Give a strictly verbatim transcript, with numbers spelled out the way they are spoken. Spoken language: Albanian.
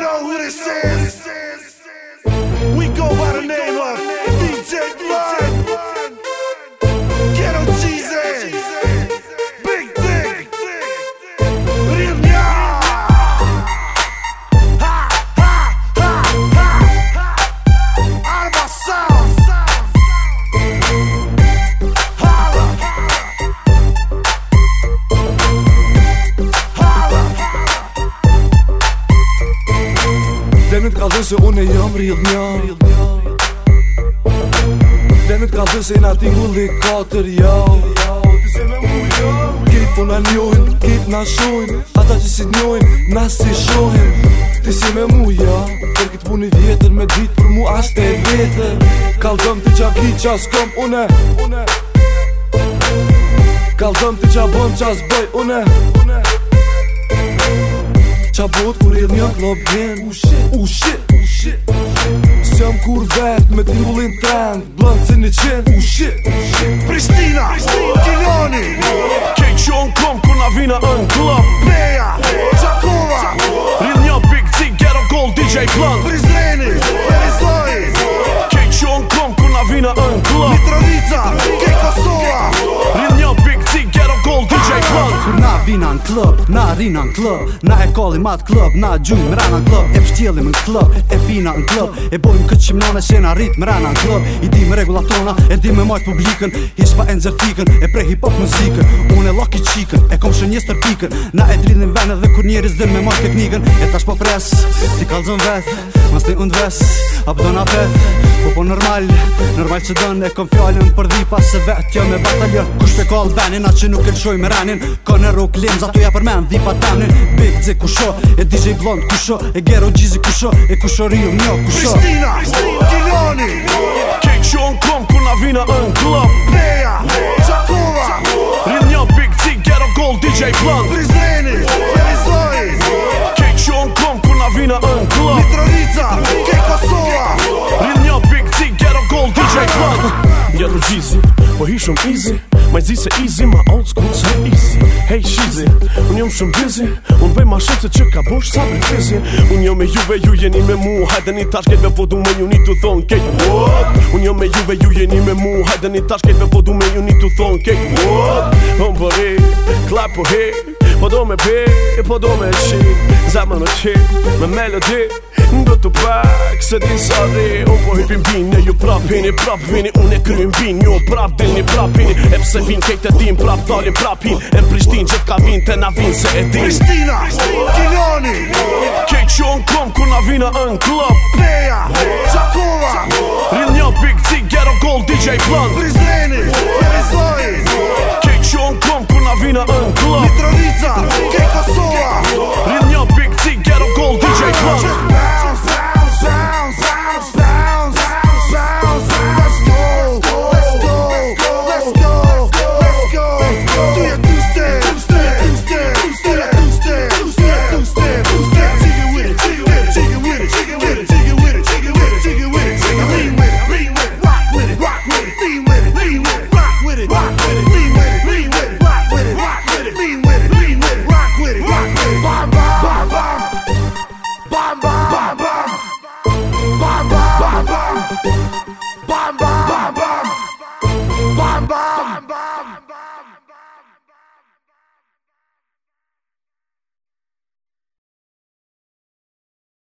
know who this is. We go by the name of D J Blood, Ghetto Cheesy, Big Dick, Real Nya. Ha, ha, ha, ha. Alba Sound. Holla. Holla. Demit kaldın se unë jam Real Nya. Demit kaldın se na tingulli katër jau. Kit po na njojnë, kit na shojnë, ata që si njojnë, na si shohin. Ti si me mu ja, për këtë puni vjetër, me dit për mu ashte e vjetër. Kaldëm ti qa ki qa s'kom une, kaldëm ti qa bëm qa s'bëj une. Qa bot kur Real Nya klop vjen. U shit, u shit s'jam kur vet me tingullin trend, blënd si një qen. U shit, Pristina, Kiloni, Kej qon kom kur na vina në klub. Beja, Gjakova, Real Nya, Big D, Ghetto Gold, D J Blunt. Prizreni, Ferizloj, Kej qon kom kur na vina në klub. Mitrovica, Kej Kosova, Real Nya, Big D, Ghetto Gold, D J Blunt. Kur na vina në klub, na rina në klub, na e kallim atë klub, na gjujmë mrena në klub, e pështjellim në klub, e pina në klub, e bojmë këtë qimnone që na rrit mrena në klub. I di me regullat tona, e di me majt publikën, hish pa e nxerfikën, e prej hip-hop muzikën. Unë e laki qikën, e kom shënjes tërpikën, na e dridhin venet dhe kur njeris dhe me majt teknikën. E tash po pres, ti kalzën vet, mas të und ves, apo do na pet, po po normal, normal që dën e kom fjallën për dhipa se vet jo me bataljon. Kush pe kall venin, atë që nuk e lëshoj me renin, ka në rok limz, ato ja përmen dhipa temnin. Big D kusho, e D J Blunt kusho, e Ghetto Cheesy kusho, e kusho Real Nya kusho. Pristina, Kiloni, Kej qon kom kur na vina në klub. Beja, Gjakova, Real Nya, Big D, Ghetto Gold, D J Blunt. Prizreni, Ferizloj, Kej qon kom kur na vina në klub. Mitrovica, Kej Kosova, Real Nya, Big D, Ghetto Gold, D J Blunt. Ghetto Cheesy, po hi shumë easy, ma zi se easy, ma old school so easy. Hey Shizy, unë jom shumë busy, unë bëj ma shumë se që ka bosh sa për fizi. Unë jom me juve, ju jeni me mu, hajde një tash ketve po du me ju një të thonë kejt what. Unë jom me juve, ju jeni me mu, hajde një tash ketve po du me ju një të thonë kejt what. Unë për he, klap për he, po do me pe, po do me qi, zemër me qi, me melodi, ndo të pak, se din sa ri. Unë po hypin bin, e ju prap hini, prap vini, unë e kryin bin, ju prap dilni, prap hini, e pse vin kejt e din, prap dalin, prap hin, e Prishtin që t'ka vin, te na vin se e din. Pristina, Kiloni, Kej qon kom kur na vina në klub. Beja, Gjakova, Real Nya, Big D, Ghetto Gold, D J Blunt. Prizreni, Ferizloj,